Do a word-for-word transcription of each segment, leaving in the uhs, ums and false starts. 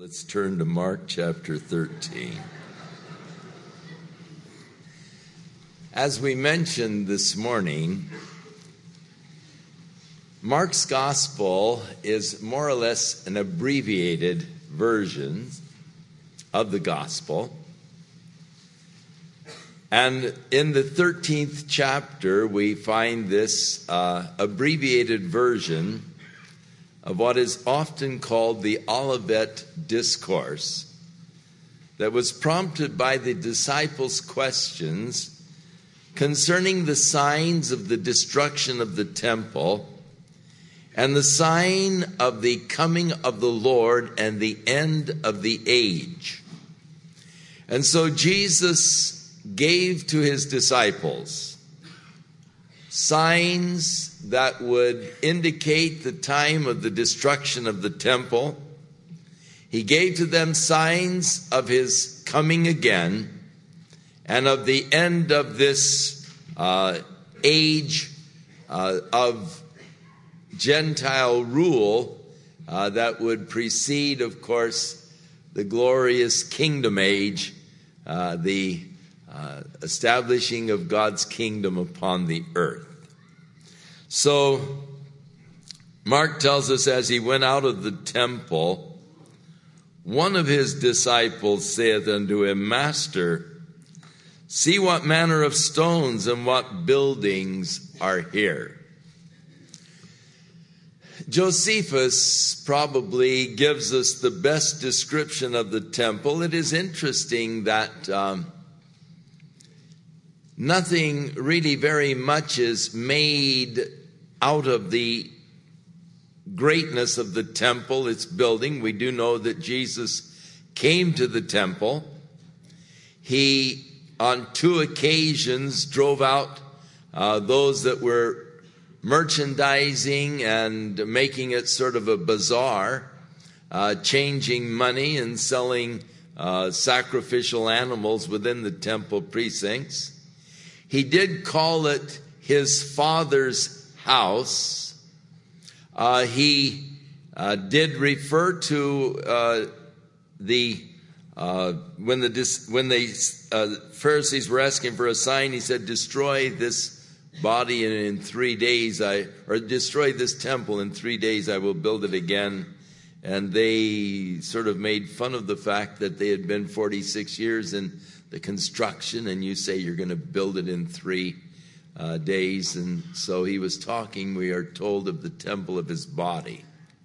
Let's turn to Mark chapter thirteen. As we mentioned this morning, Mark's gospel is more or less an abbreviated version of the gospel. And in the thirteenth chapter, we find this uh, abbreviated version of what is often called the Olivet Discourse, that was prompted by the disciples' questions concerning the signs of the destruction of the temple and the sign of the coming of the Lord and the end of the age. And so Jesus gave to his disciples signs that would indicate the time of the destruction of the temple. He gave to them signs of his coming again and of the end of this uh, age uh, of Gentile rule uh, that would precede, of course, the glorious kingdom age, uh, the uh, establishing of God's kingdom upon the earth. So, Mark tells us, as he went out of the temple, one of his disciples saith unto him, Master, see what manner of stones and what buildings are here. Josephus probably gives us the best description of the temple. It is interesting that um, nothing really very much is made out of the greatness of the temple, its building. We do know that Jesus came to the temple. He, on two occasions, drove out uh, those that were merchandising and making it sort of a bazaar, uh, changing money and selling uh, sacrificial animals within the temple precincts. He did call it his father's house. Uh, he uh, did refer to uh, the uh, when the when the uh, Pharisees were asking for a sign. He said, "Destroy this body, and in three days I or destroy this temple. In three days I will build it again." And they sort of made fun of the fact that they had been forty-six years in the construction, and you say you're going to build it in three uh, days. And so he was talking, we are told, of the temple of his body.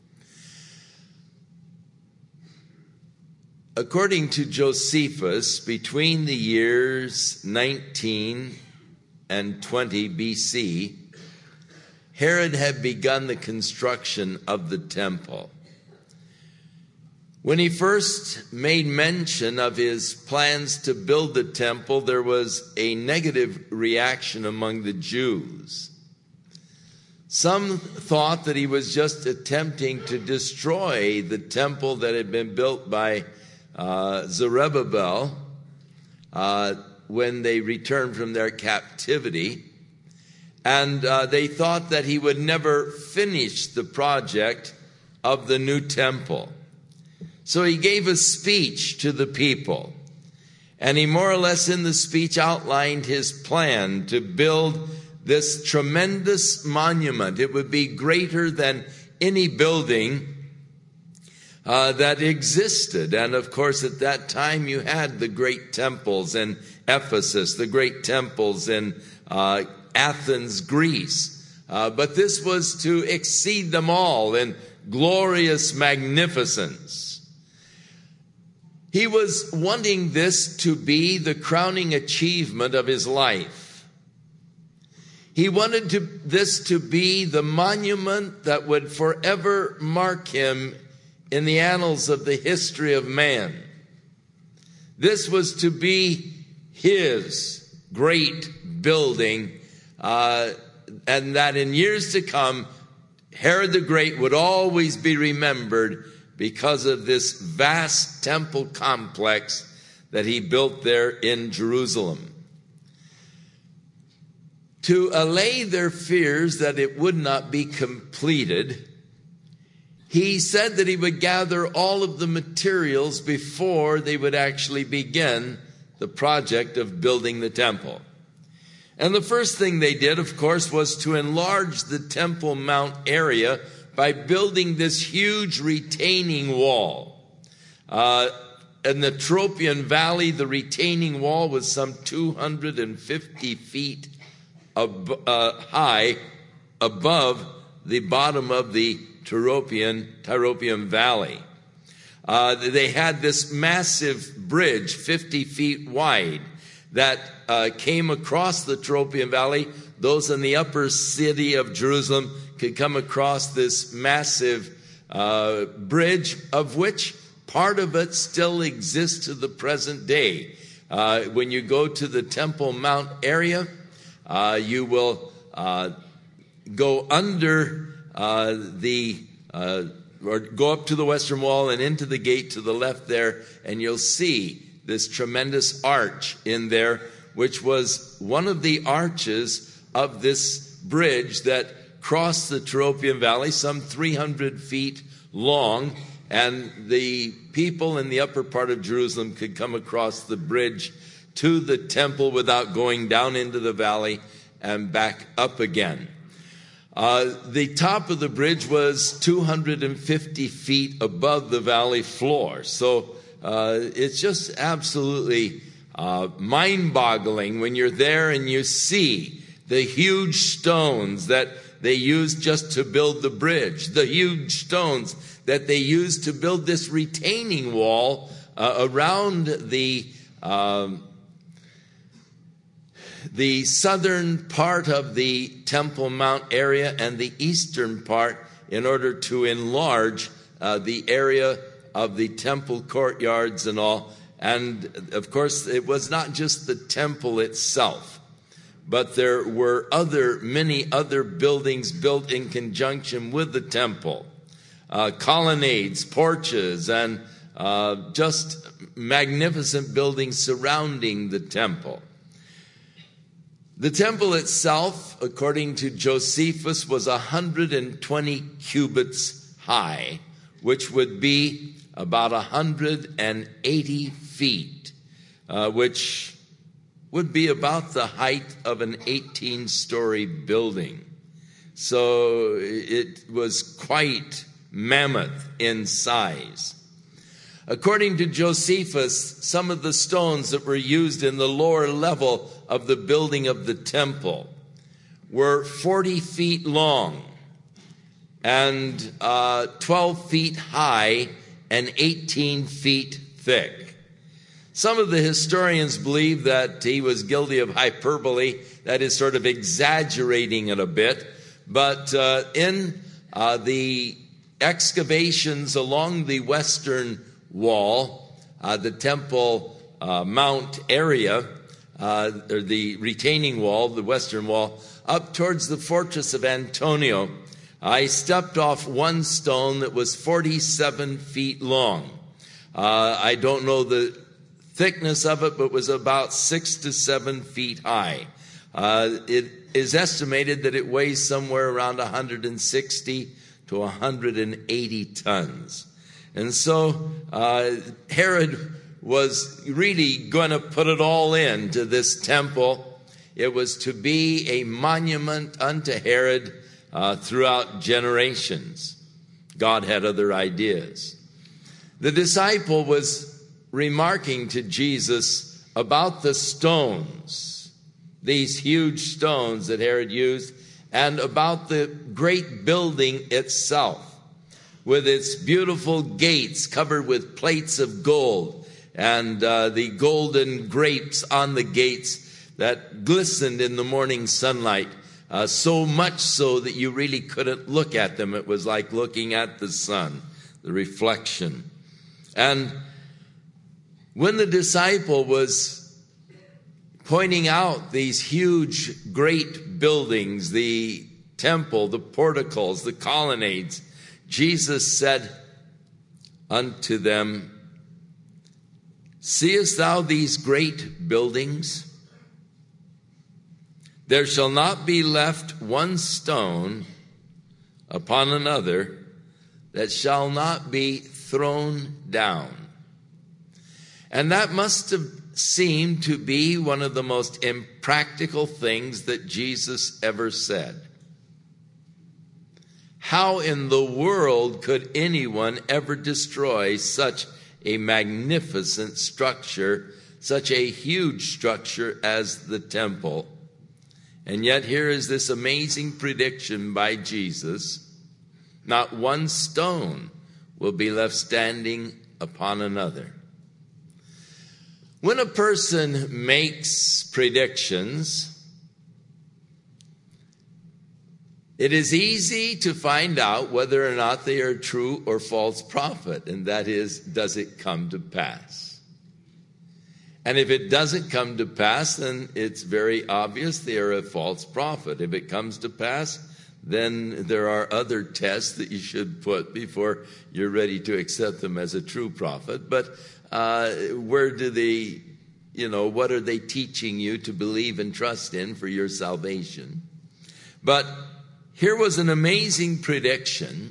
According to Josephus, between the years nineteen and twenty B C, Herod had begun the construction of the temple. When he first made mention of his plans to build the temple, there was a negative reaction among the Jews. Some thought that he was just attempting to destroy the temple that had been built by uh, Zerubbabel uh, when they returned from their captivity. And uh, they thought that he would never finish the project of the new temple. So he gave a speech to the people, and he more or less in the speech outlined his plan to build this tremendous monument. It would be greater than any building uh, that existed. And of course, at that time you had the great temples in Ephesus, the great temples in uh, Athens, Greece. Uh, but this was to exceed them all in glorious magnificence. He was wanting this to be the crowning achievement of his life. He wanted to, this to be the monument that would forever mark him in the annals of the history of man. This was to be his great building, uh, and that in years to come, Herod the Great would always be remembered because of this vast temple complex that he built there in Jerusalem. To allay their fears that it would not be completed, he said that he would gather all of the materials before they would actually begin the project of building the temple. And the first thing they did, of course, was to enlarge the Temple Mount area by building this huge retaining wall. Uh, in the Tyropoeon Valley, the retaining wall was some two hundred fifty feet ab- uh, high above the bottom of the Tyropoeon, Tyropoeon Valley. Uh, they had this massive bridge, fifty feet wide, that uh, came across the Tyropoeon Valley. Those in the upper city of Jerusalem could come across this massive uh, bridge, of which part of it still exists to the present day. Uh, when you go to the Temple Mount area, uh, you will uh, go under uh, the, uh, or go up to the Western Wall and into the gate to the left there, and you'll see this tremendous arch in there, which was one of the arches of this bridge that crossed the Tyropoeon Valley, some three hundred feet long, and the people in the upper part of Jerusalem could come across the bridge to the temple without going down into the valley and back up again. Uh, the top of the bridge was two hundred fifty feet above the valley floor. So uh, it's just absolutely uh, mind-boggling when you're there and you see the huge stones that they used just to build the bridge, the huge stones that they used to build this retaining wall uh, around the um, the southern part of the Temple Mount area and the eastern part in order to enlarge uh, the area of the temple courtyards and all. And of course, it was not just the temple itself, but there were other, many other buildings built in conjunction with the temple. Uh, colonnades, porches, and uh, just magnificent buildings surrounding the temple. The temple itself, according to Josephus, was one hundred twenty cubits high, which would be about one hundred eighty feet, uh, which would be about the height of an eighteen-story building. So it was quite mammoth in size. According to Josephus, some of the stones that were used in the lower level of the building of the temple were forty feet long and uh, twelve feet high and eighteen feet thick. Some of the historians believe that he was guilty of hyperbole, that is sort of exaggerating it a bit, but uh, in uh, the excavations along the western wall, uh, the Temple uh, Mount area, uh, or the retaining wall, the western wall, up towards the fortress of Antonia, I stepped off one stone that was forty-seven feet long. Uh, I don't know the thickness of it, but it was about six to seven feet high. Uh, it is estimated that it weighs somewhere around one hundred sixty to one hundred eighty tons. And so uh, Herod was really going to put it all into this temple. It was to be a monument unto Herod uh, throughout generations. God had other ideas. The disciple was remarking to Jesus about the stones, these huge stones that Herod used, and about the great building itself, with its beautiful gates covered with plates of gold, and uh, the golden grapes on the gates that glistened in the morning sunlight, uh, so much so that you really couldn't look at them. It was like looking at the sun, the reflection. And when the disciple was pointing out these huge, great buildings, the temple, the porticos, the colonnades, Jesus said unto them, "Seest thou these great buildings? There shall not be left one stone upon another that shall not be thrown down. And that must have seemed to be one of the most impractical things that Jesus ever said. How in the world could anyone ever destroy such a magnificent structure, such a huge structure as the temple? And yet here is this amazing prediction by Jesus: not one stone will be left standing upon another. When a person makes predictions, it is easy to find out whether or not they are true or false prophet, and that is, does it come to pass? And if it doesn't come to pass, then it's very obvious they are a false prophet. If it comes to pass, then there are other tests that you should put before you're ready to accept them as a true prophet. But uh, where do they, you know, what are they teaching you to believe and trust in for your salvation? But here was an amazing prediction,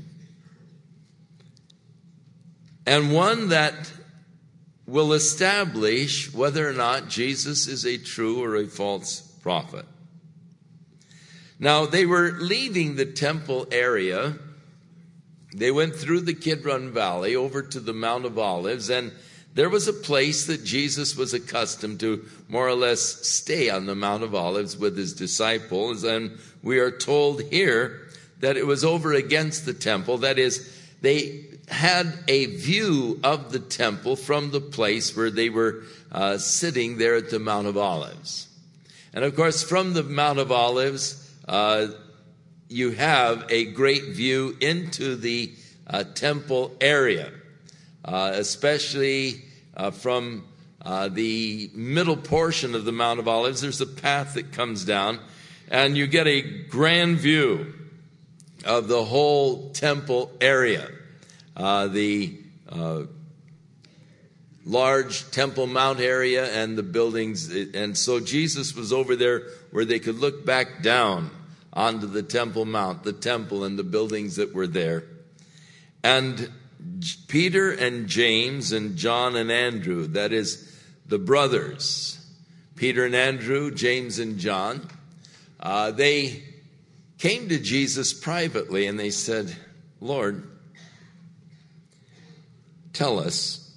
and one that will establish whether or not Jesus is a true or a false prophet. Now, they were leaving the temple area. They went through the Kidron Valley over to the Mount of Olives, and there was a place that Jesus was accustomed to more or less stay on the Mount of Olives with his disciples. And we are told here that it was over against the temple. That is, they had a view of the temple from the place where they were uh, sitting there at the Mount of Olives. And of course, from the Mount of Olives, uh, you have a great view into the uh, temple area. Uh, especially uh, from uh, the middle portion of the Mount of Olives. There's a path that comes down, and you get a grand view of the whole temple area. Uh, the uh, large Temple Mount area and the buildings. And so Jesus was over there where they could look back down onto the Temple Mount, the temple and the buildings that were there. And Peter and James and John and Andrew, that is the brothers, Peter and Andrew, James and John, uh, they came to Jesus privately and they said, Lord, tell us,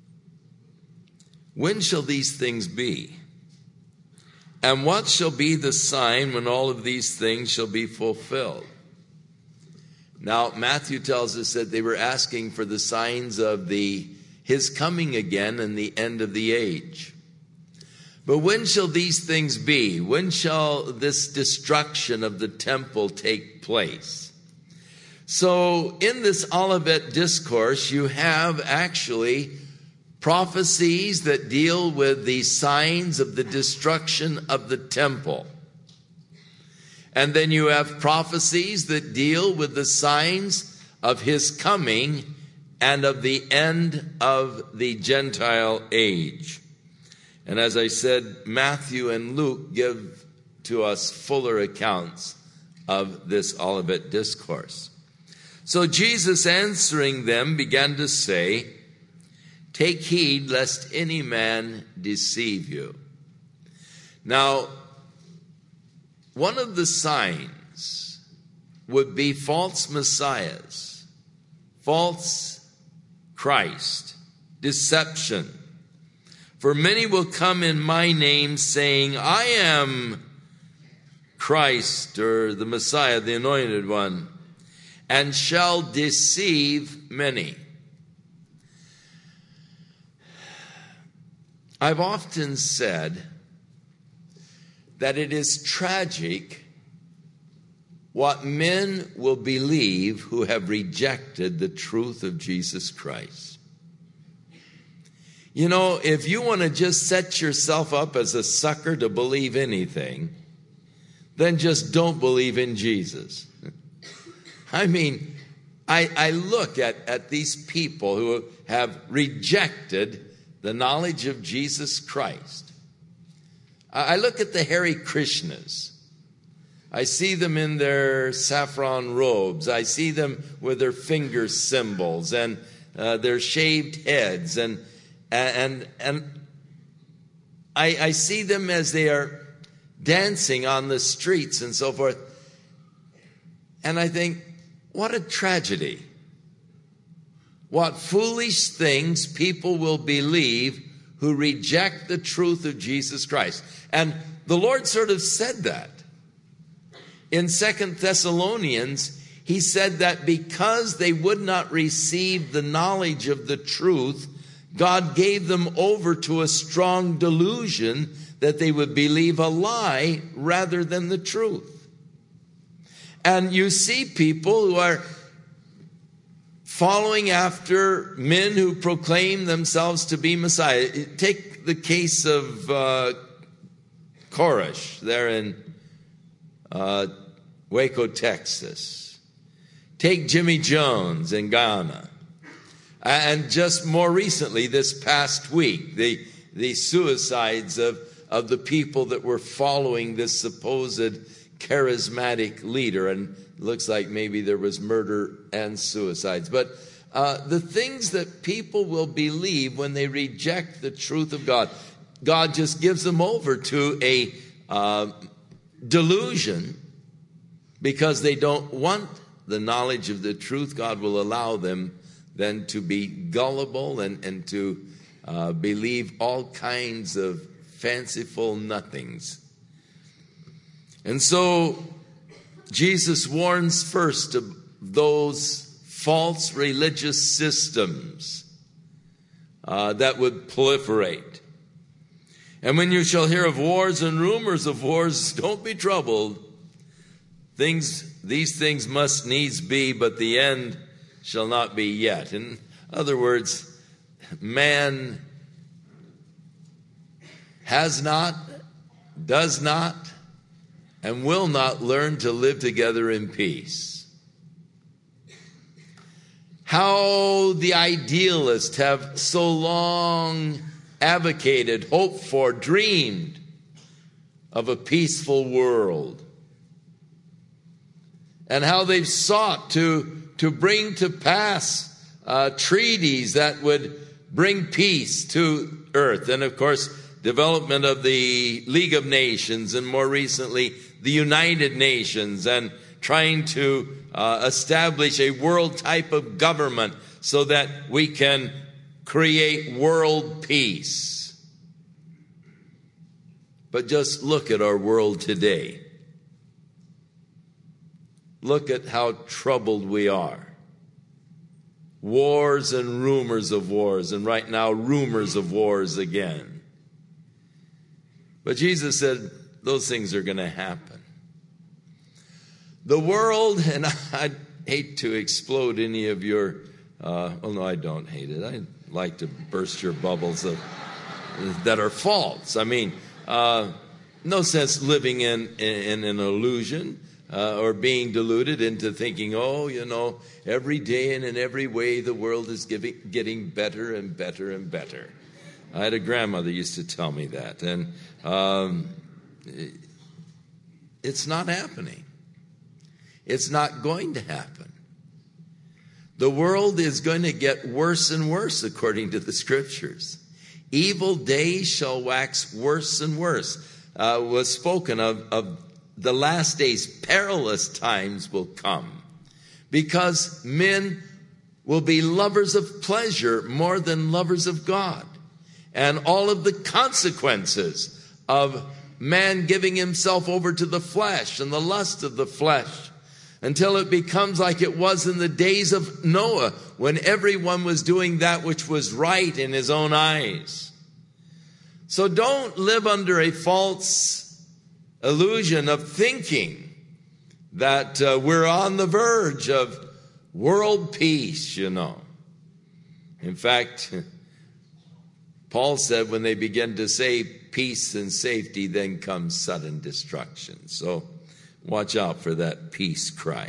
when shall these things be? And what shall be the sign when all of these things shall be fulfilled? Now, Matthew tells us that they were asking for the signs of the his coming again and the end of the age. But when shall these things be? When shall this destruction of the temple take place? So in this Olivet Discourse, you have actually prophecies that deal with the signs of the destruction of the temple. And then you have prophecies that deal with the signs of his coming and of the end of the Gentile age. And as I said, Matthew and Luke give to us fuller accounts of this Olivet Discourse. So Jesus, answering them, began to say, take heed lest any man deceive you. Now, one of the signs would be false messiahs, false Christ, deception. For many will come in my name saying, I am Christ, or the Messiah, the Anointed One, and shall deceive many. I've often said that it is tragic what men will believe who have rejected the truth of Jesus Christ. You know, if you want to just set yourself up as a sucker to believe anything, then just don't believe in Jesus. I mean, I, I look at, at these people who have rejected the knowledge of Jesus Christ. I look at the Hare Krishnas. I see them in their saffron robes. I see them with their finger symbols and uh, their shaved heads. And and and I, I see them as they are dancing on the streets and so forth. And I think, what a tragedy. What foolish things people will believe who reject the truth of Jesus Christ. And the Lord sort of said that. In Second Thessalonians, he said that because they would not receive the knowledge of the truth, God gave them over to a strong delusion that they would believe a lie rather than the truth. And you see people who are following after men who proclaim themselves to be Messiah. Take the case of uh, Koresh there in uh, Waco, Texas. Take Jimmy Jones in Ghana. And just more recently, this past week, the, the suicides of, of the people that were following this supposed charismatic leader. And it looks like maybe there was murder and suicides. But uh, the things that people will believe when they reject the truth of God, God just gives them over to a uh, delusion because they don't want the knowledge of the truth. God will allow them then to be gullible and, and to uh, believe all kinds of fanciful nothings. And so Jesus warns first of those false religious systems uh, that would proliferate. And when you shall hear of wars and rumors of wars, don't be troubled. Things, these things must needs be, but the end shall not be yet. In other words, man has not, does not, and will not learn to live together in peace. How the idealists have so long advocated, hoped for, dreamed of a peaceful world. And how they've sought to, to bring to pass uh, treaties that would bring peace to earth. And of course, development of the League of Nations, and more recently, the United Nations, and trying to uh, establish a world type of government so that we can create world peace. But just look at our world today. Look at how troubled we are. Wars and rumors of wars, and right now rumors of wars again. But Jesus said those things are going to happen. The world, and I hate to explode any of your, uh, well, no, I don't hate it. I like to burst your bubbles of, that are false. I mean, uh, no sense living in, in, in an illusion. Uh, or being deluded into thinking, oh, you know, every day and in every way the world is giving, getting better and better and better. I had a grandmother used to tell me that. And um, it's not happening. It's not going to happen. The world is going to get worse and worse according to the scriptures. Evil days shall wax worse and worse. Uh, was spoken of, of the last days, perilous times will come because men will be lovers of pleasure more than lovers of God. And all of the consequences of man giving himself over to the flesh and the lust of the flesh until it becomes like it was in the days of Noah when everyone was doing that which was right in his own eyes. So don't live under a false illusion of thinking that uh, we're on the verge of world peace, you know. In fact, Paul said when they begin to say peace and safety, then comes sudden destruction. So watch out for that peace cry.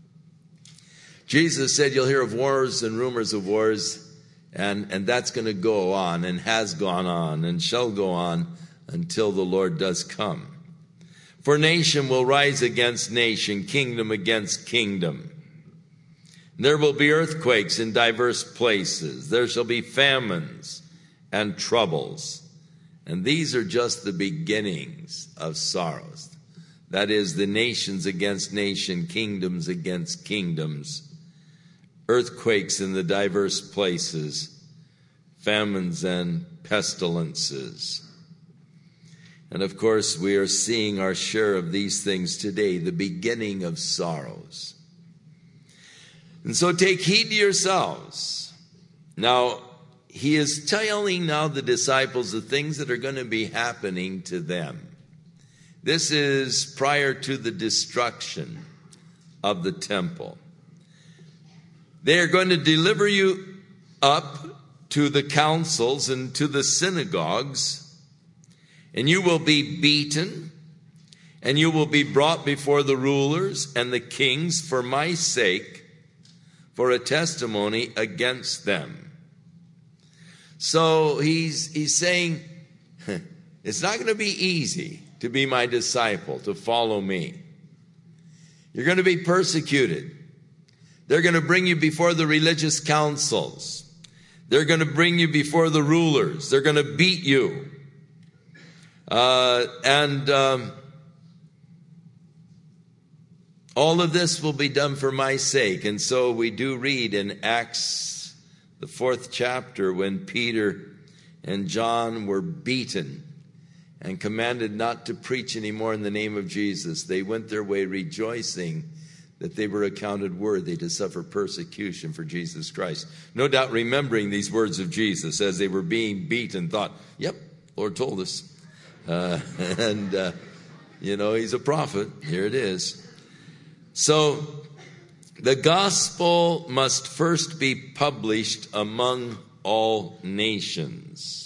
Jesus said you'll hear of wars and rumors of wars, and, and that's going to go on and has gone on and shall go on until the Lord does come. For nation will rise against nation, kingdom against kingdom. There will be earthquakes in diverse places. There shall be famines and troubles. And these are just the beginnings of sorrows. That is, the nations against nation, kingdoms against kingdoms, earthquakes in the diverse places, famines and pestilences. And of course, we are seeing our share of these things today, the beginning of sorrows. And so take heed to yourselves. Now, he is telling now the disciples the things that are going to be happening to them. This is prior to the destruction of the temple. They are going to deliver you up to the councils and to the synagogues, and you will be beaten, and you will be brought before the rulers and the kings for my sake, for a testimony against them. So he's, he's saying, it's not going to be easy to be my disciple, to follow me. You're going to be persecuted. They're going to bring you before the religious councils. They're going to bring you before the rulers. They're going to beat you. Uh, and um, all of this will be done for my sake. And so we do read in Acts, the fourth chapter, when Peter and John were beaten and commanded not to preach anymore in the name of Jesus, they went their way rejoicing that they were accounted worthy to suffer persecution for Jesus Christ. No doubt remembering these words of Jesus as they were being beaten, thought, yep, Lord told us. Uh, and, uh, you know, he's a prophet. Here it is. So the gospel must first be published among all nations.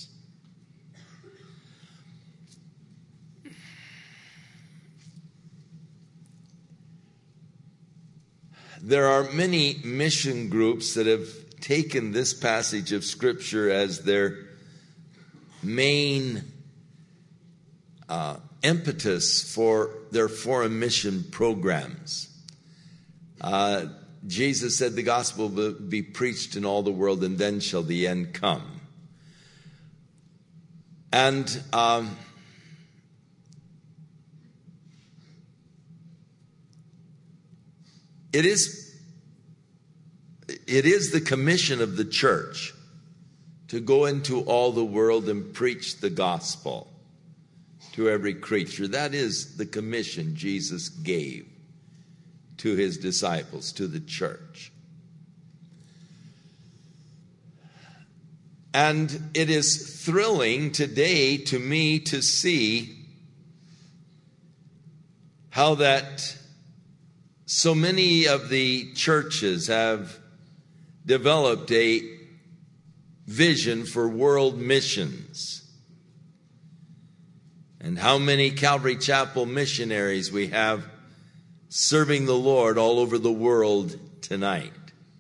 There are many mission groups that have taken this passage of Scripture as their main uh, impetus for their foreign mission programs. Uh, Jesus said the gospel will be preached in all the world, and then shall the end come. And um, It is, it is the commission of the church to go into all the world and preach the gospel to every creature. That is the commission Jesus gave to his disciples, to the church. And it is thrilling today to me to see how that so many of the churches have developed a vision for world missions. And how many Calvary Chapel missionaries we have serving the Lord all over the world tonight.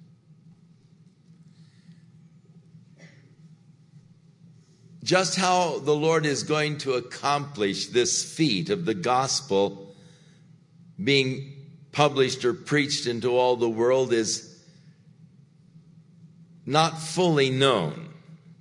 Just how the Lord is going to accomplish this feat of the gospel being published or preached into all the world is not fully known.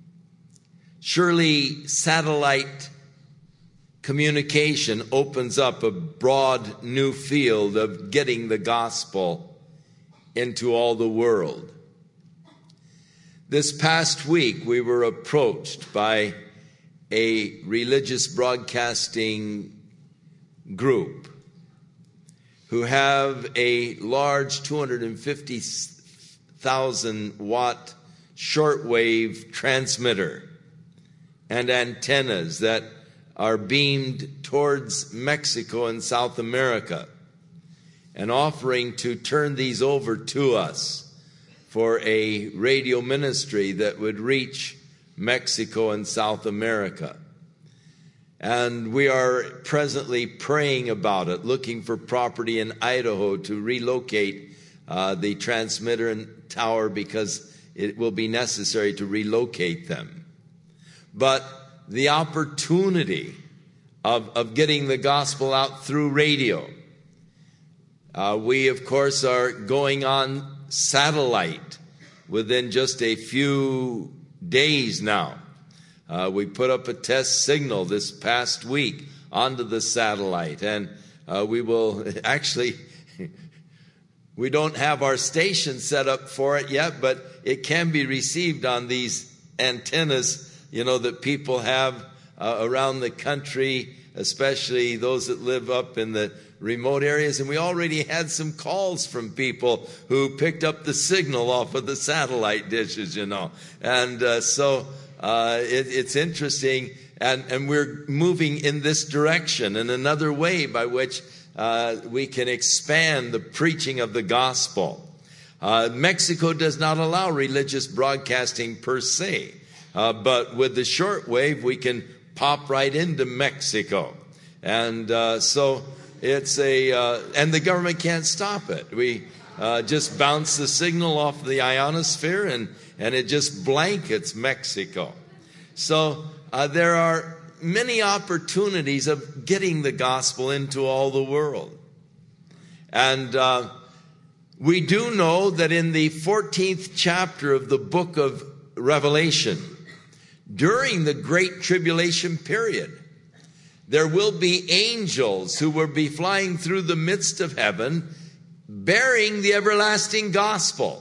Surely satellite communication opens up a broad new field of getting the gospel into all the world. This past week, we were approached by a religious broadcasting group who have a large two hundred fifty thousand watt shortwave transmitter and antennas that are beamed towards Mexico and South America, and offering to turn these over to us for a radio ministry that would reach Mexico and South America. And we are presently praying about it, looking for property in Idaho to relocate uh, the transmitter and tower, because it will be necessary to relocate them. But the opportunity of, of getting the gospel out through radio. Uh, we, of course, are going on satellite within just a few days now. Uh, we put up a test signal this past week onto the satellite, and uh, we will actually, we don't have our station set up for it yet, but it can be received on these antennas, you know, that people have uh, around the country, especially those that live up in the remote areas. And we already had some calls from people who picked up the signal off of the satellite dishes, you know. And uh, so uh, it, it's interesting. And, and we're moving in this direction, and another way by which uh, we can expand the preaching of the gospel. Uh, Mexico does not allow religious broadcasting per se, uh, but with the shortwave, we can pop right into Mexico. And uh, so it's a, uh, and the government can't stop it. We uh, just bounce the signal off the ionosphere, and, and it just blankets Mexico. So uh, there are many opportunities of getting the gospel into all the world. And uh, we do know that in the fourteenth chapter of the book of Revelation, during the Great Tribulation period, there will be angels who will be flying through the midst of heaven bearing the everlasting gospel.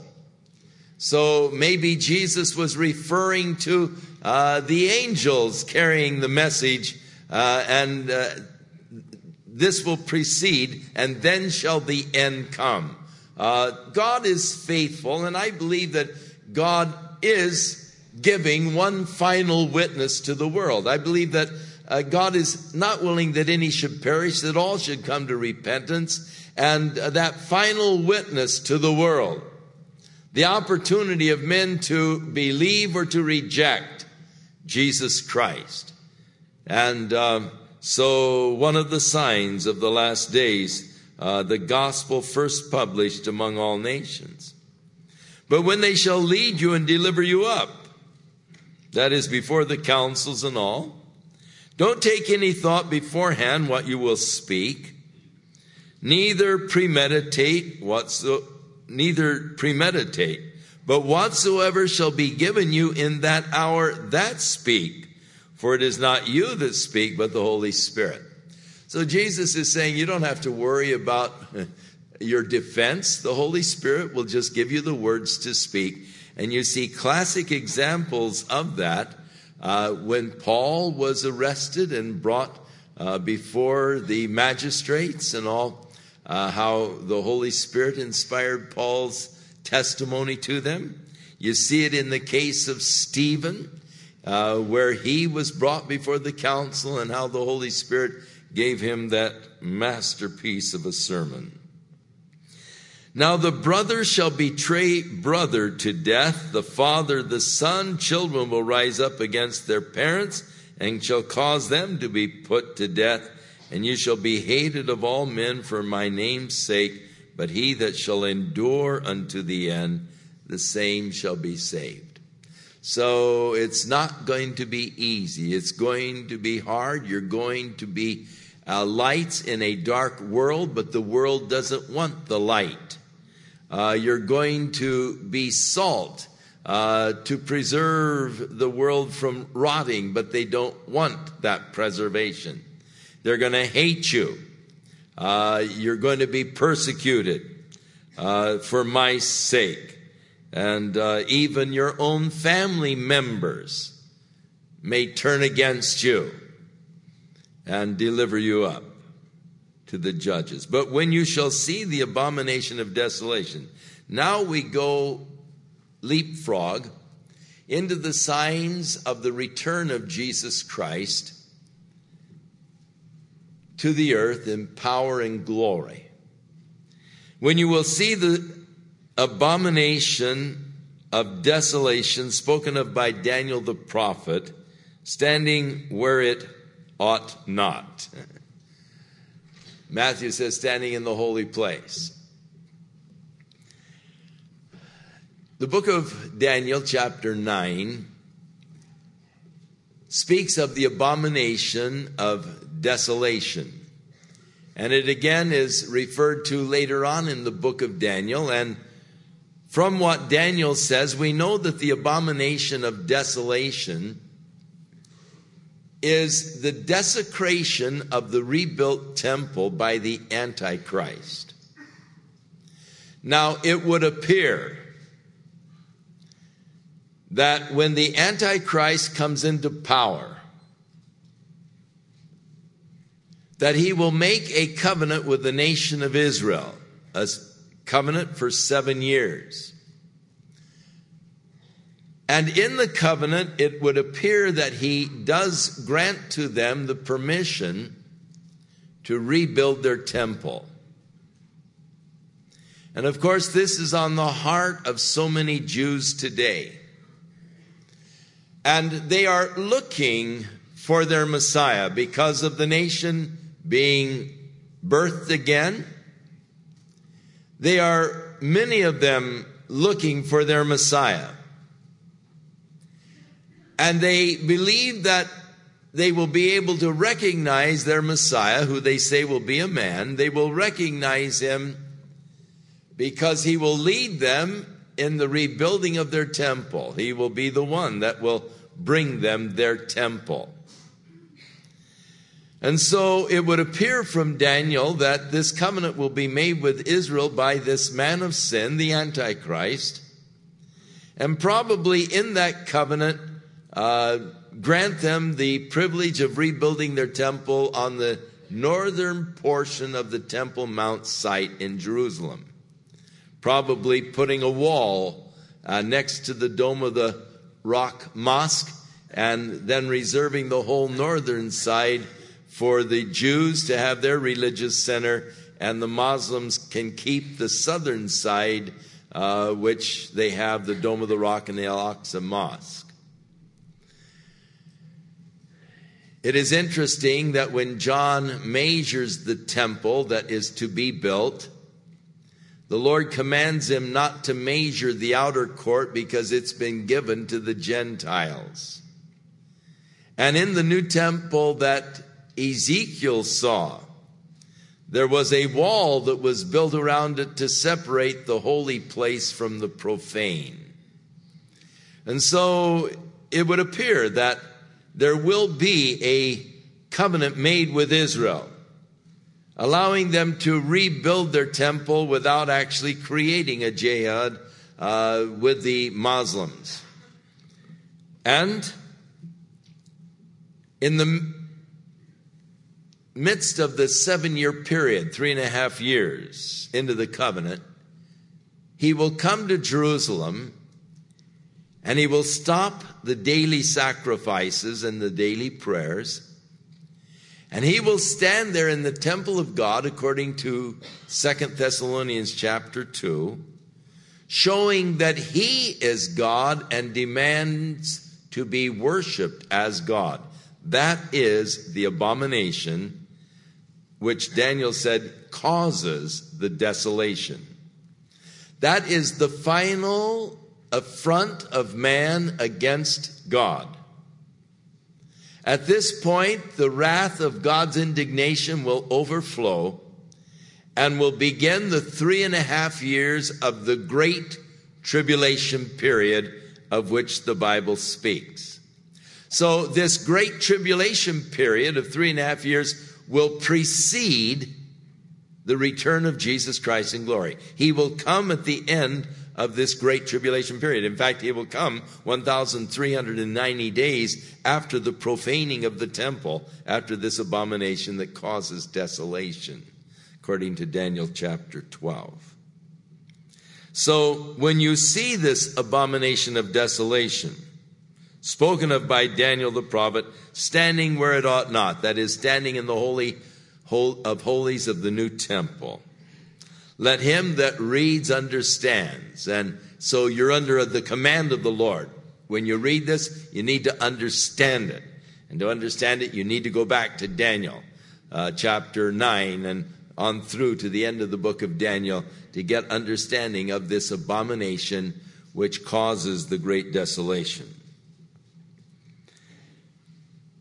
So maybe Jesus was referring to uh, the angels carrying the message, uh, and uh, this will precede, and then shall the end come. Uh, God is faithful, and I believe that God is giving one final witness to the world. I believe that uh, God is not willing that any should perish, that all should come to repentance, and uh, that final witness to the world, the opportunity of men to believe or to reject Jesus Christ. And uh, so one of the signs of the last days, uh, the gospel first published among all nations. But when they shall lead you and deliver you up, that is before the councils and all, don't take any thought beforehand what you will speak, neither premeditate whatso, neither premeditate, but whatsoever shall be given you in that hour, that speak. For it is not you that speak, but the Holy Spirit. So Jesus is saying you don't have to worry about your defense. The Holy Spirit will just give you the words to speak. And you see classic examples of that uh, when Paul was arrested and brought uh, before the magistrates and all, uh, how the Holy Spirit inspired Paul's testimony to them. You see it in the case of Stephen, uh, where he was brought before the council and how the Holy Spirit gave him that masterpiece of a sermon. Now the brother shall betray brother to death, the father the son. Children will rise up against their parents and shall cause them to be put to death. And you shall be hated of all men for my name's sake, but he that shall endure unto the end, the same shall be saved. So it's not going to be easy. It's going to be hard. You're going to be uh, lights in a dark world, but the world doesn't want the light. Uh, you're going to be salt uh, to preserve the world from rotting, but they don't want that preservation. They're going to hate you. Uh, you're going to be persecuted uh, for my sake. And uh, even your own family members may turn against you and deliver you up to the judges. But when you shall see the abomination of desolation. Now we go leapfrog into the signs of the return of Jesus Christ to the earth in power and glory. When you will see the abomination of desolation spoken of by Daniel the prophet, standing where it ought not. Matthew says standing in the holy place. The book of Daniel, chapter nine, speaks of the abomination of desolation. And it again is referred to later on in the book of Daniel. And from what Daniel says, we know that the abomination of desolation is the desecration of the rebuilt temple by the Antichrist. Now, it would appear that when the Antichrist comes into power, that he will make a covenant with the nation of Israel, a covenant for seven years. And in the covenant, it would appear that he does grant to them the permission to rebuild their temple. And of course, this is on the heart of so many Jews today. And they are looking for their Messiah because of the nation being birthed again. They are, many of them, looking for their Messiah. And they believe that they will be able to recognize their Messiah, who they say will be a man. They will recognize him because he will lead them in the rebuilding of their temple. He will be the one that will bring them their temple. And so it would appear from Daniel that this covenant will be made with Israel by this man of sin, the Antichrist. And probably in that covenant, uh, grant them the privilege of rebuilding their temple on the northern portion of the Temple Mount site in Jerusalem. Probably putting a wall uh, next to the Dome of the Rock Mosque, and then reserving the whole northern side for the Jews to have their religious center, and the Muslims can keep the southern side, uh, which they have the Dome of the Rock and the Al-Aqsa Mosque. It is interesting that when John measures the temple that is to be built, the Lord commands him not to measure the outer court because it's been given to the Gentiles. And in the new temple that Ezekiel saw, there was a wall that was built around it to separate the holy place from the profane. And so it would appear that there will be a covenant made with Israel, allowing them to rebuild their temple without actually creating a jihad uh, with the Muslims. And in the midst of the seven-year period, three and a half years into the covenant, he will come to Jerusalem and he will stop the daily sacrifices and the daily prayers. And he will stand there in the temple of God, according to Second Thessalonians chapter two, showing that he is God and demands to be worshiped as God. That is the abomination which Daniel said causes the desolation. That is the final affront of man against God. At this point, the wrath of God's indignation will overflow and will begin the three and a half years of the great tribulation period of which the Bible speaks. So this great tribulation period of three and a half years will precede the return of Jesus Christ in glory. He will come at the end of this great tribulation period. In fact, he will come one thousand three hundred ninety days after the profaning of the temple, after this abomination that causes desolation, according to Daniel chapter twelve. So when you see this abomination of desolation, spoken of by Daniel the prophet, standing where it ought not, that is, standing in the holy of holies of the new temple, let him that reads understands. And so you're under the command of the Lord. When you read this, you need to understand it. And to understand it, you need to go back to Daniel uh, chapter nine and on through to the end of the book of Daniel to get understanding of this abomination which causes the great desolation.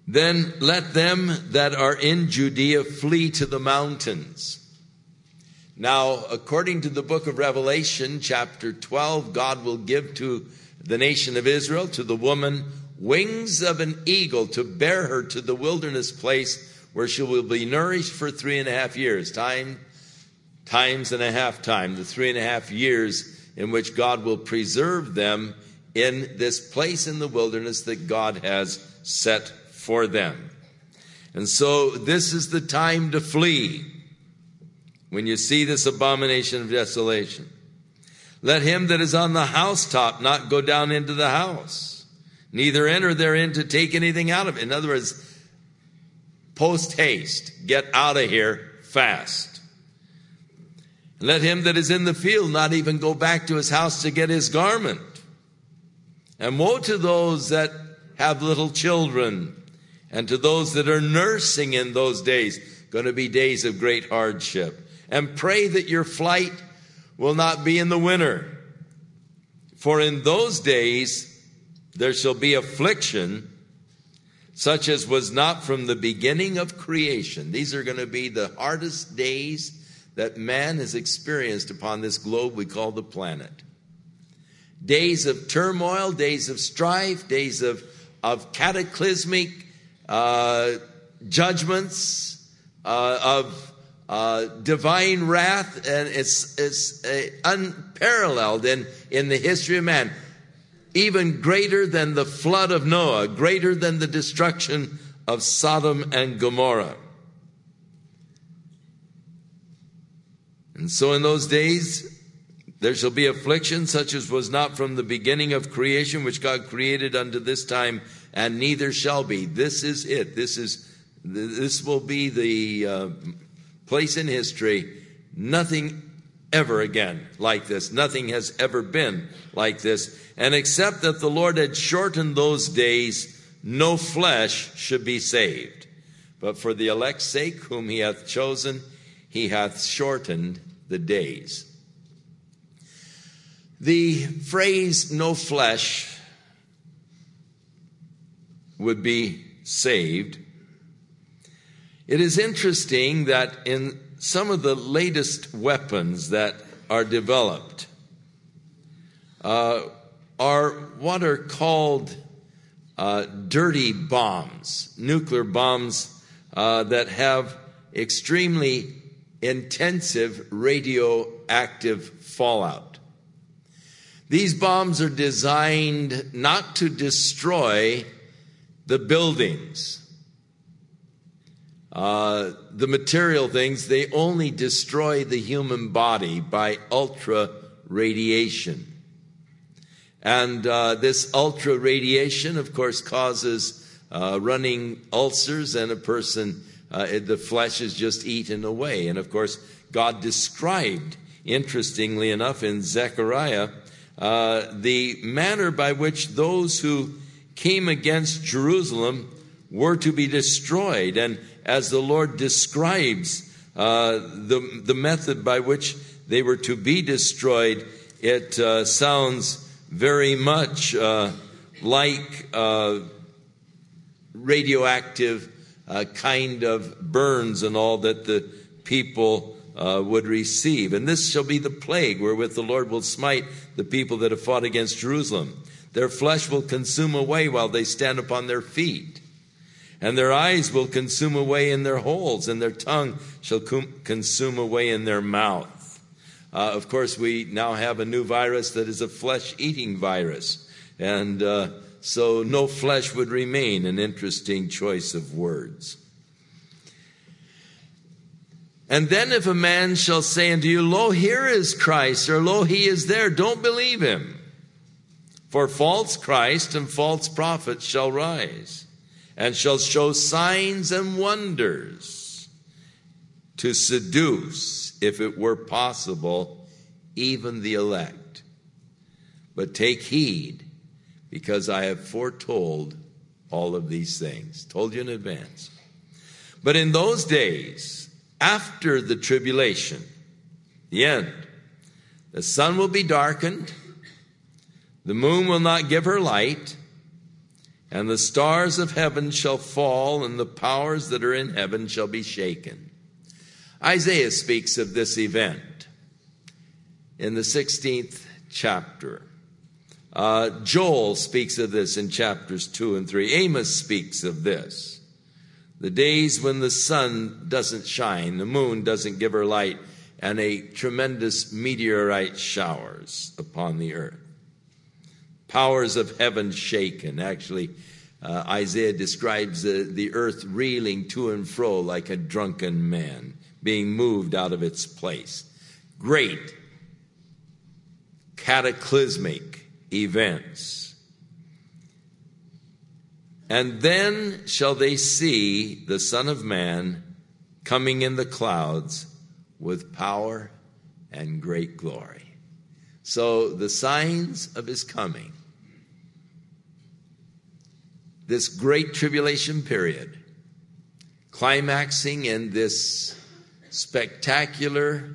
Then let them that are in Judea flee to the mountains. Now, according to the book of Revelation, chapter twelve, God will give to the nation of Israel, to the woman, wings of an eagle to bear her to the wilderness place where she will be nourished for three and a half years. Time, times and a half time, the three and a half years in which God will preserve them in this place in the wilderness that God has set for them. And so this is the time to flee when you see this abomination of desolation. Let him that is on the housetop not go down into the house, neither enter therein to take anything out of it. In other words, post haste, get out of here fast. Let him that is in the field not even go back to his house to get his garment. And woe to those that have little children, and to those that are nursing in those days. Going to be days of great hardship. And pray that your flight will not be in the winter. For in those days there shall be affliction, such as was not from the beginning of creation. These are going to be the hardest days that man has experienced upon this globe we call the planet. Days of turmoil, days of strife, days of, of cataclysmic uh, judgments, uh, of uh, divine wrath, and it's, it's uh, unparalleled in, in the history of man. Even greater than the flood of Noah, greater than the destruction of Sodom and Gomorrah. And so in those days, there shall be affliction such as was not from the beginning of creation, which God created unto this time, and neither shall be. This is it. This is, this will be the uh, place in history. Nothing ever again like this. Nothing has ever been like this. And except that the Lord had shortened those days, no flesh should be saved. But for the elect's sake, whom he hath chosen, he hath shortened the days. The phrase no flesh would be saved. It is interesting that in some of the latest weapons that are developed uh, are what are called uh, dirty bombs, nuclear bombs uh, that have extremely intensive radioactive fallout. These bombs are designed not to destroy the buildings, uh, the material things. They only destroy the human body by ultra radiation. And uh, this ultra radiation, of course, causes uh, running ulcers, and a person, uh, the flesh is just eaten away. And of course, God described, interestingly enough, in Zechariah, Uh, the manner by which those who came against Jerusalem were to be destroyed. And as the Lord describes uh, the, the method by which they were to be destroyed, it uh, sounds very much uh, like uh, radioactive uh, kind of burns and all that the people Uh, would receive. And this shall be the plague wherewith the Lord will smite the people that have fought against Jerusalem. Their flesh will consume away while they stand upon their feet, and their eyes will consume away in their holes, and their tongue shall com- consume away in their mouth. Uh, of course, we now have a new virus that is a flesh-eating virus, and uh, so no flesh would remain. An interesting choice of words. And then if a man shall say unto you, lo, here is Christ, or lo, he is there, don't believe him. For false Christ and false prophets shall rise, and shall show signs and wonders, to seduce, if it were possible, even the elect. But take heed, because I have foretold all of these things. Told you in advance. But in those days, after the tribulation, the end, the sun will be darkened, the moon will not give her light, and the stars of heaven shall fall, and the powers that are in heaven shall be shaken. Isaiah speaks of this event in the sixteenth chapter. Uh, Joel speaks of this in chapters two and three. Amos speaks of this. The days when the sun doesn't shine, the moon doesn't give her light, and a tremendous meteorite showers upon the earth. Powers of heaven shaken. Actually, uh, Isaiah describes uh, the earth reeling to and fro like a drunken man, being moved out of its place. Great cataclysmic events. And then shall they see the Son of Man coming in the clouds with power and great glory. So the signs of his coming, this great tribulation period, climaxing in this spectacular,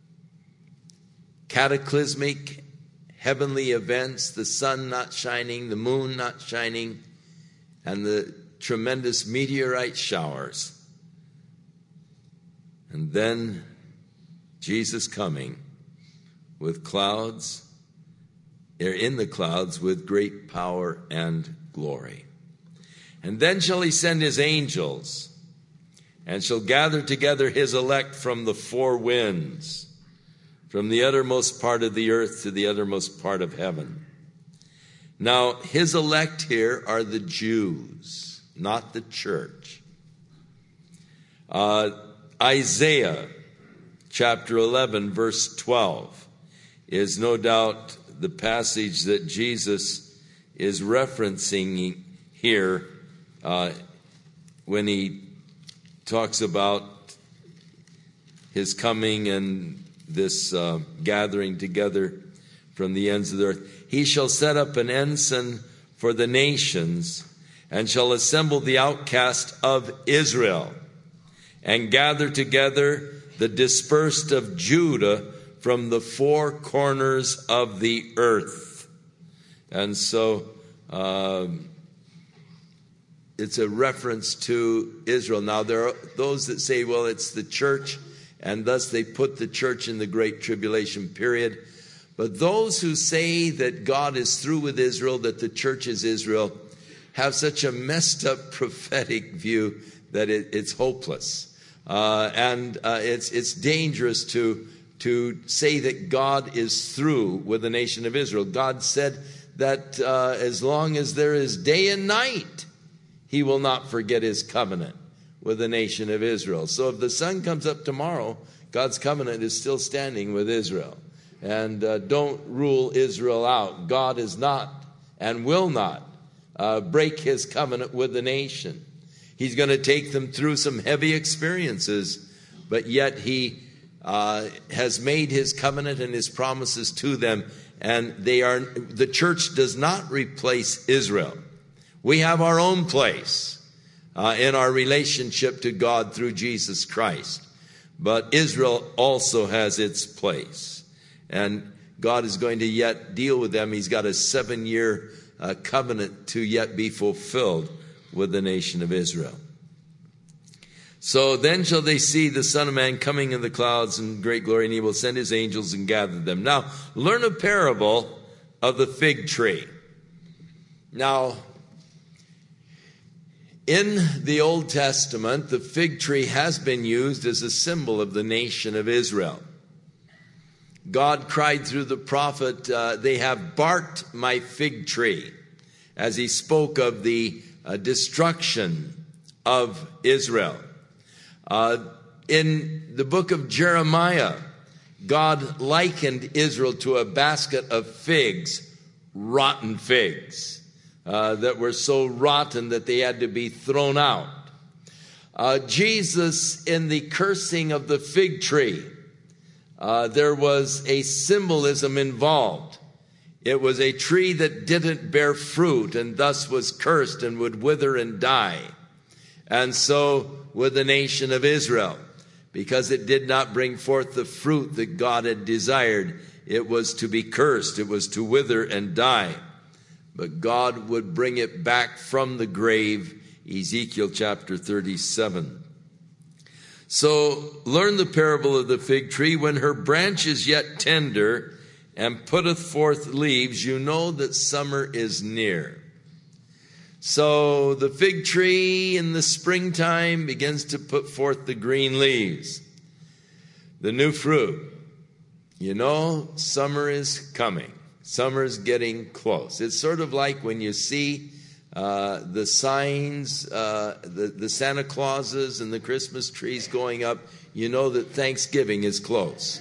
cataclysmic, heavenly events, the sun not shining, the moon not shining, and the tremendous meteorite showers. And then Jesus coming with clouds, they're in the clouds with great power and glory. And then shall he send his angels, and shall gather together his elect from the four winds, from the uttermost part of the earth to the uttermost part of heaven. Now, his elect here are the Jews, not the church. Uh, Isaiah chapter eleven, verse twelve, is no doubt the passage that Jesus is referencing here uh, when he talks about his coming and this uh, gathering together from the ends of the earth. He shall set up an ensign for the nations, and shall assemble the outcast of Israel, and gather together the dispersed of Judah from the four corners of the earth. And so um, it's a reference to Israel. Now, there are those that say, well, it's the church, and thus they put the church in the Great Tribulation period. But those who say that God is through with Israel, that the church is Israel, have such a messed up prophetic view that it, it's hopeless. Uh, and uh, it's it's dangerous to, to say that God is through with the nation of Israel. God said that uh, as long as there is day and night, he will not forget his covenant with the nation of Israel. So if the sun comes up tomorrow, God's covenant is still standing with Israel. And uh, don't rule Israel out. God is not and will not uh, break his covenant with the nation. He's going to take them through some heavy experiences, but yet he uh, has made his covenant and his promises to them, and they are. The church does not replace Israel. We have our own place uh, in our relationship to God through Jesus Christ, but Israel also has its place. And God is going to yet deal with them. He's got a seven-year uh, covenant to yet be fulfilled with the nation of Israel. So then shall they see the Son of Man coming in the clouds in great glory, and he will send his angels and gather them. Now, learn a parable of the fig tree. Now, in the Old Testament, the fig tree has been used as a symbol of the nation of Israel. God cried through the prophet, uh, they have barked my fig tree, as he spoke of the uh, destruction of Israel. Uh, in the book of Jeremiah, God likened Israel to a basket of figs, rotten figs, uh, that were so rotten that they had to be thrown out. Uh, Jesus, in the cursing of the fig tree, Uh, there was a symbolism involved. It was a tree that didn't bear fruit and thus was cursed and would wither and die. And so with the nation of Israel, because it did not bring forth the fruit that God had desired, it was to be cursed. It was to wither and die. but God would bring it back from the grave, Ezekiel chapter thirty-seven. So learn the parable of the fig tree. When her branch is yet tender and putteth forth leaves, you know that summer is near. So the fig tree in the springtime begins to put forth the green leaves, the new fruit. You know, summer is coming. Summer's getting close. It's sort of like when you see uh, the signs, uh, the, the Santa Clauses and the Christmas trees going up, you know that Thanksgiving is close.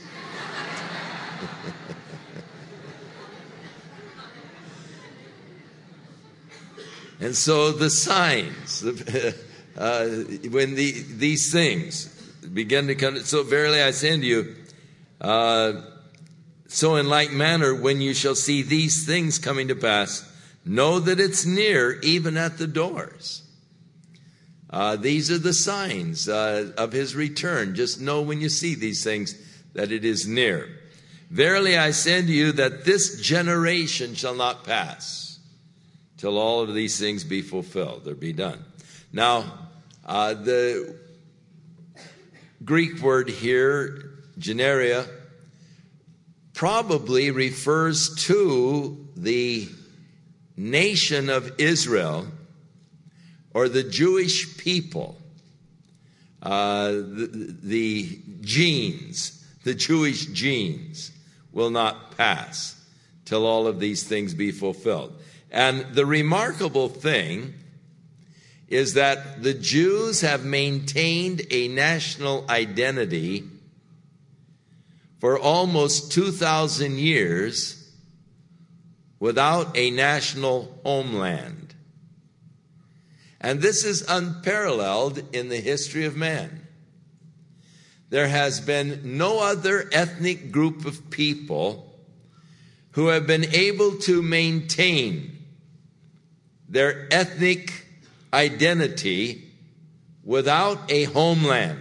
And so the signs, uh, when the, these things begin to come, so verily I say unto you, uh, so in like manner, when you shall see these things coming to pass, know that it's near, even at the doors. Uh, these are the signs uh, of his return. Just know when you see these things that it is near. Verily I say unto you that this generation shall not pass till all of these things be fulfilled or be done. Now, uh, the Greek word here, generia, probably refers to the nation of Israel or the Jewish people, uh, the, the genes, the Jewish genes will not pass till all of these things be fulfilled. And the remarkable thing is that the Jews have maintained a national identity for almost two thousand years without a national homeland. And this is unparalleled in the history of man. There has been no other ethnic group of people who have been able to maintain their ethnic identity without a homeland.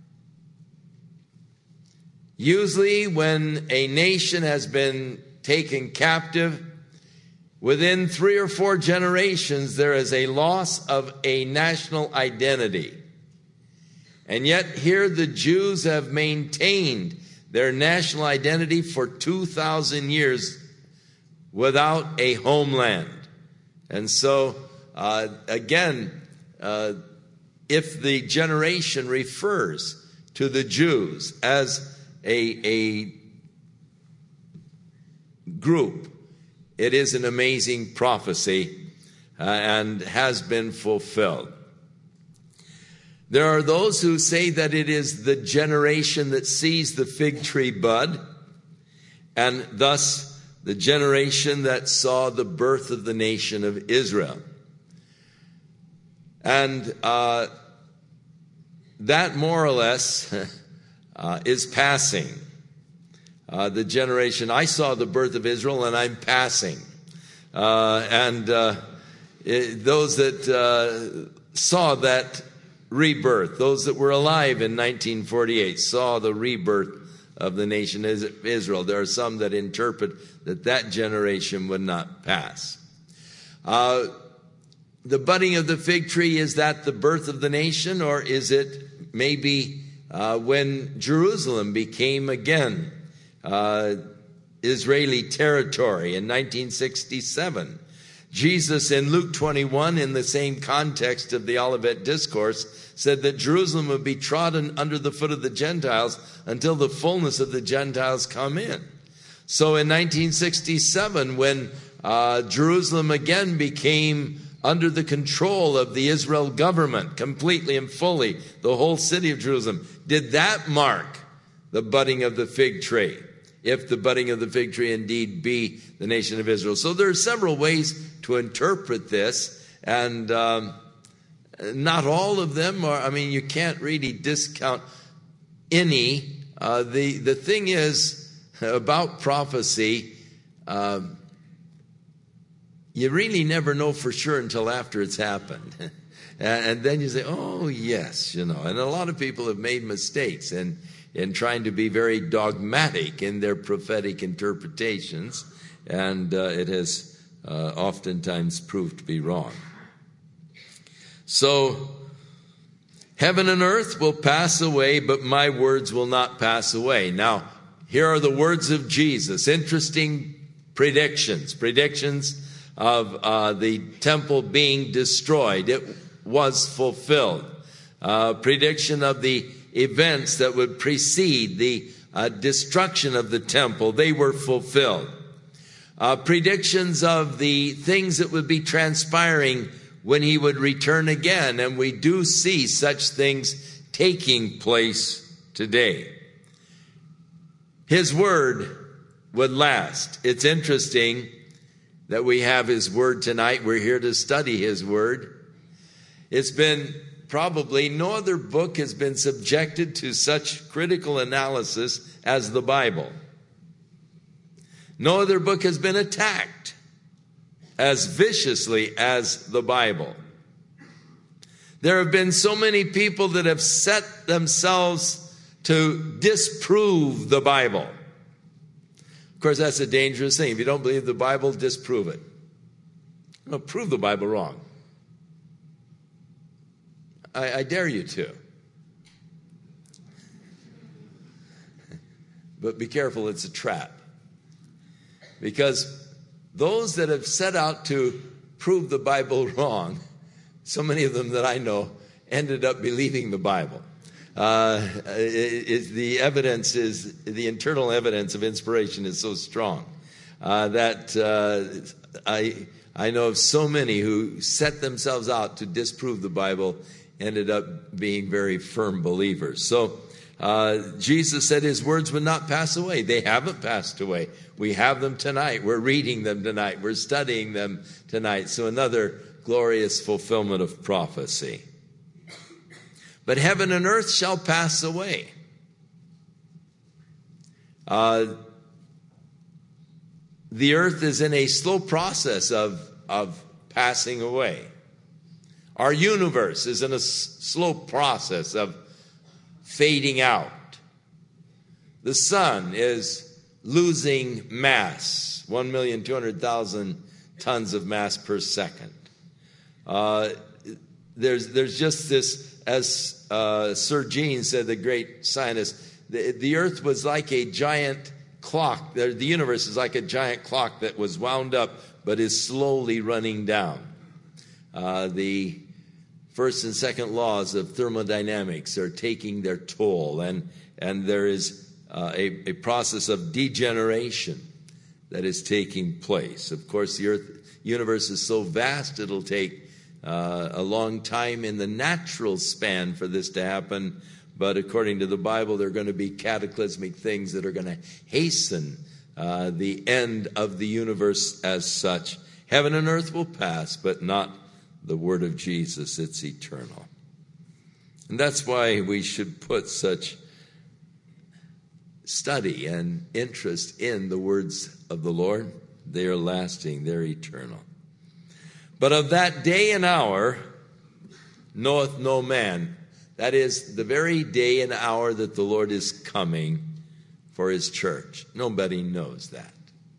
Usually when a nation has been taken captive, within three or four generations, there is a loss of a national identity. And yet here the Jews have maintained their national identity for two thousand years without a homeland. And so, uh, again, uh, if the generation refers to the Jews as a, a group, it is an amazing prophecy uh, and has been fulfilled. There are those who say that it is the generation that sees the fig tree bud, and thus the generation that saw the birth of the nation of Israel. And uh, that more or less uh, is passing. Uh, the generation, I saw the birth of Israel and I'm passing. Uh, and uh, it, those that uh, saw that rebirth, those that were alive in nineteen forty-eight, saw the rebirth of the nation of Israel. There are some that interpret that that generation would not pass. Uh, the budding of the fig tree, is that the birth of the nation, or is it maybe uh, when Jerusalem became again uh, Israeli territory in nineteen sixty-seven? Jesus in Luke twenty-one, in the same context of the Olivet Discourse, said that Jerusalem would be trodden under the foot of the Gentiles until the fullness of the Gentiles come in. So in nineteen sixty-seven, when uh, Jerusalem again became under the control of the Israel government, completely and fully, the whole city of Jerusalem, did that mark the budding of the fig tree? If the budding of the fig tree indeed be the nation of Israel. So there are several ways to interpret this, and um, not all of them are, I mean, you can't really discount any. Uh, the, the thing is about prophecy, uh, you really never know for sure until after it's happened. and, and then you say, oh, yes, you know. And a lot of people have made mistakes in, in trying to be very dogmatic in their prophetic interpretations. And uh, it has uh, oftentimes prove to be wrong. So, heaven and earth will pass away, but my words will not pass away. Now, here are the words of Jesus. Interesting predictions. Predictions of uh, the temple being destroyed. It was fulfilled. Uh, prediction of the events that would precede the uh, destruction of the temple. They were fulfilled. Uh, predictions of the things that would be transpiring when he would return again. And we do see such things taking place today. His word would last. It's interesting that we have his word tonight. We're here to study his word. It's been probably no other book has been subjected to such critical analysis as the Bible. No other book has been attacked as viciously as the Bible. There have been so many people that have set themselves to disprove the Bible. Of course, that's a dangerous thing. If you don't believe the Bible, disprove it. No, prove the Bible wrong. I, I dare you to. But be careful, it's a trap. Because those that have set out to prove the Bible wrong, so many of them that I know, ended up believing the Bible. Uh, it, it, the evidence is, the internal evidence of inspiration is so strong uh, that uh, I, I know of so many who set themselves out to disprove the Bible, ended up being very firm believers. So uh, Jesus said his words would not pass away. They haven't passed away. We have them tonight. We're reading them tonight. We're studying them tonight. So another glorious fulfillment of prophecy. But heaven and earth shall pass away. Uh, the earth is in a slow process of, of passing away. Our universe is in a s- slow process of fading out. The sun is losing mass, one million two hundred thousand tons of mass per second. Uh, there's, there's just this, as uh, Sir Jean said, the great scientist, the, the earth was like a giant clock. The, the universe is like a giant clock that was wound up but is slowly running down. Uh, the first and second laws of thermodynamics are taking their toll, and, and there is uh, a, a process of degeneration that is taking place. Of course, the earth universe is so vast, it'll take uh, a long time in the natural span for this to happen, but according to the Bible, there are going to be cataclysmic things that are going to hasten uh, the end of the universe as such. Heaven and earth will pass, but not the word of Jesus. It's eternal. And that's why we should put such study and interest in the words of the Lord. They are lasting, they're eternal. But of that day and hour knoweth no man. That is the very day and hour that the Lord is coming for his church. Nobody knows that.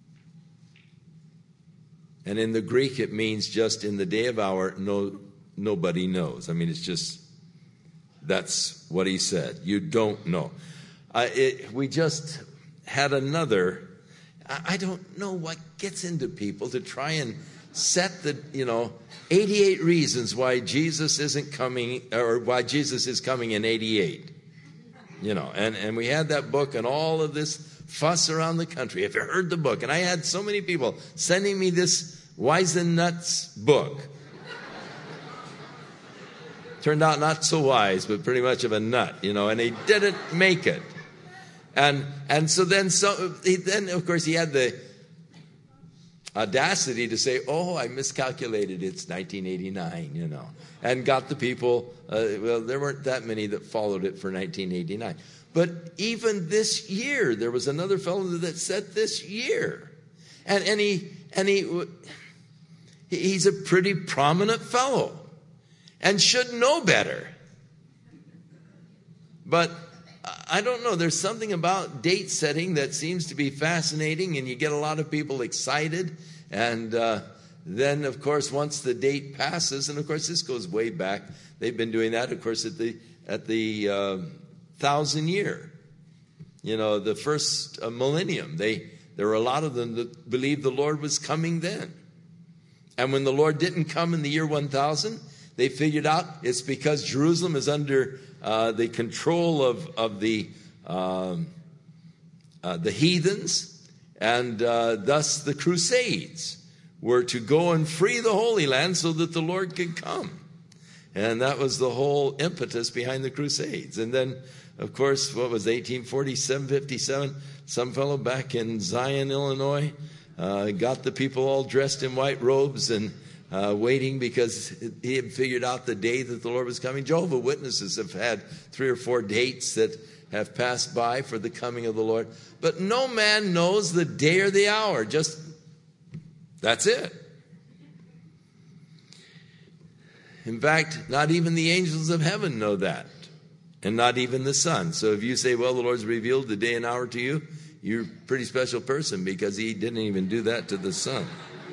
And in the Greek, it means just in the day of hour, no, nobody knows. I mean, it's just, that's what he said. You don't know. Uh, it, we just had another, I, I don't know what gets into people to try and set the, you know, eighty-eight reasons why Jesus isn't coming, or why Jesus is coming in eighty-eight. You know, and, and we had that book and all of this fuss around the country. Have you heard the book? And I had so many people sending me this Wisenuts book. Turned out not so wise, but pretty much of a nut, you know, and he didn't make it. And and so then, so he, then of course he had the audacity to say, oh, I miscalculated, it's nineteen eighty-nine, you know, and got the people, uh, well, there weren't that many that followed it for nineteen eighty-nine. But even this year, there was another fellow that said this year. And, and he, and he, he's a pretty prominent fellow and should know better. But I don't know, there's something about date setting that seems to be fascinating, and you get a lot of people excited. And uh, then, of course, once the date passes, and of course this goes way back, they've been doing that, of course, at the at the uh, thousand year, you know, the first uh, millennium. They there were a lot of them that believed the Lord was coming then. And when the Lord didn't come in the year one thousand, they figured out it's because Jerusalem is under uh, the control of of the um, uh, the heathens, and uh, thus the Crusades were to go and free the Holy Land so that the Lord could come. And that was the whole impetus behind the Crusades. And then, of course, what was eighteen forty-seven, fifty-seven? Some fellow back in Zion, Illinois, uh, got the people all dressed in white robes and uh, waiting because he had figured out the day that the Lord was coming. Jehovah's Witnesses have had three or four dates that have passed by for the coming of the Lord. But no man knows the day or the hour. Just that's it. In fact, not even the angels of heaven know that, and not even the Son. So if you say, well, the Lord's revealed the day and hour to you, you're a pretty special person, because he didn't even do that to the Son.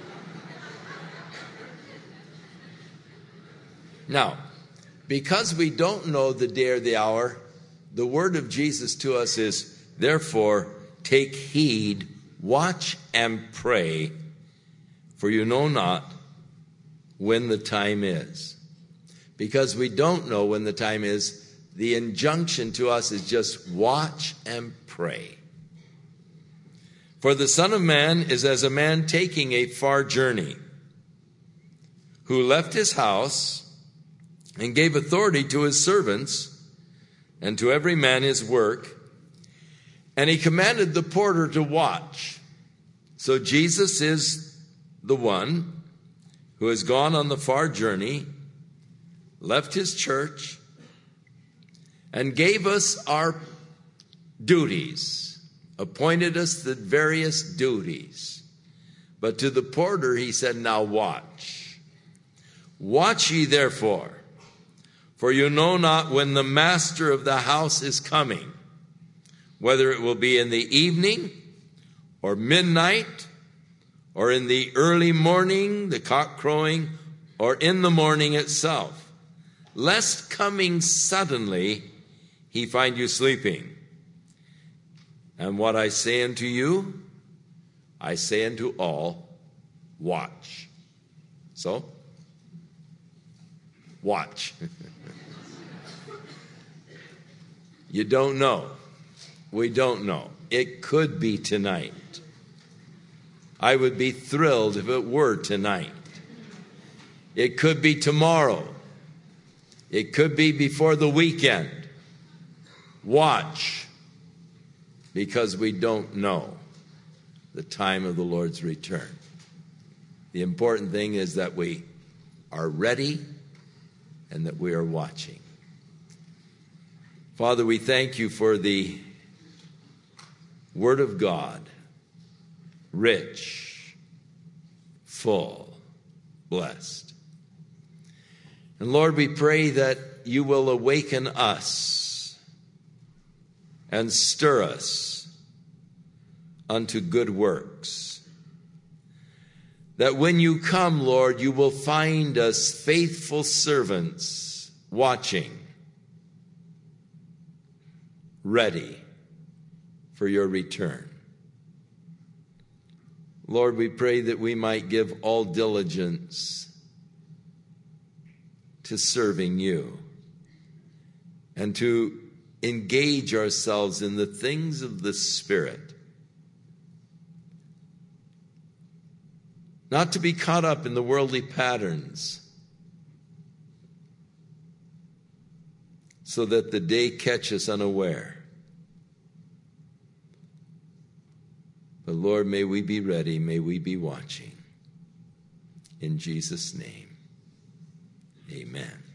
Now, because we don't know the day or the hour, the word of Jesus to us is, therefore, take heed, watch and pray, for you know not when the time is. Because we don't know when the time is, the injunction to us is just watch and pray. For the Son of Man is as a man taking a far journey, who left his house and gave authority to his servants and to every man his work. And he commanded the porter to watch. So Jesus is the one who has gone on the far journey, left his church, and gave us our duties, appointed us the various duties. But to the porter he said, now watch. Watch ye therefore, for you know not when the master of the house is coming, whether it will be in the evening or midnight, or in the early morning, the cock crowing, or in the morning itself, lest coming suddenly he find you sleeping. And what I say unto you, I say unto all, watch. So, watch. You don't know. We don't know. It could be tonight. I would be thrilled if it were tonight. It could be tomorrow. It could be before the weekend. Watch, because we don't know the time of the Lord's return. The important thing is that we are ready and that we are watching. Father, we thank you for the Word of God, rich, full, blessed. And Lord, we pray that you will awaken us and stir us unto good works. That when you come, Lord, you will find us faithful servants watching, ready for your return. Lord, we pray that we might give all diligence to serving you and to engage ourselves in the things of the Spirit. Not to be caught up in the worldly patterns, so that the day catch us unaware. But Lord, may we be ready, may we be watching. In Jesus' name, amen.